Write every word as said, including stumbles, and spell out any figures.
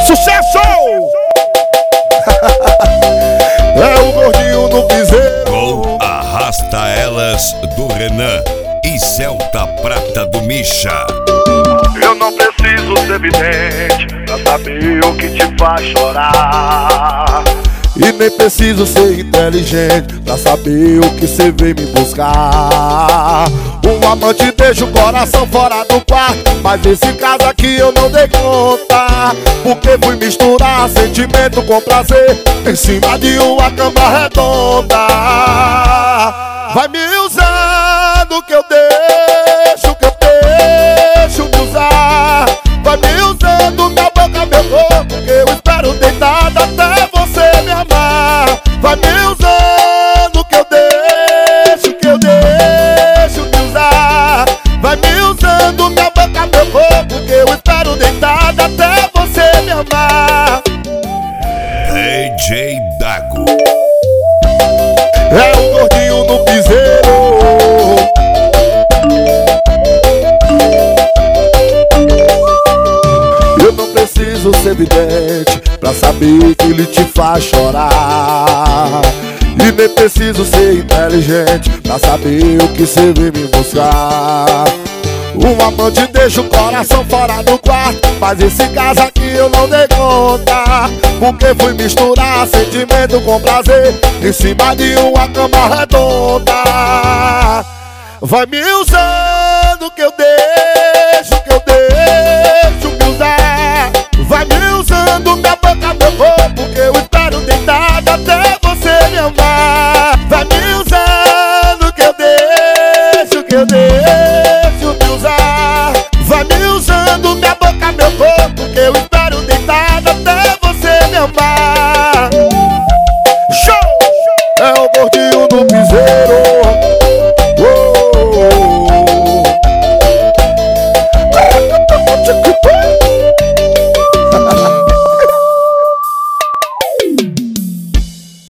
Sucesso! É o gordinho do piseiro. Com Arrasta Elas do Renan e Celta Prata do Misha. Eu não preciso ser vidente pra saber o que te faz chorar. E nem preciso ser inteligente pra saber o que cê vem me buscar. Um amante deixa o coração fora do quarto, mas esse caso aqui eu não dei conta, porque fui misturar sentimento com prazer em cima de uma cama redonda. Vai me usando que eu deixo, que eu deixo de usar. Vai me usando minha boca, meu corpo, que eu espero deitado até você me amar. Vai me usando que eu deixo, que eu deixo de usar. Vai me usando minha boca, meu corpo, que eu espero deitado até você me amar. D J Dago. É o gordinho no piseiro. Eu não preciso ser vidente pra saber que ele te faz chorar. E nem preciso ser inteligente pra saber o que cê vem me buscar. Um amante deixa o coração fora do quarto, mas esse caso aqui eu não dei conta, porque fui misturar sentimento com prazer em cima de uma cama redonda. Vai me usando que eu deixo, que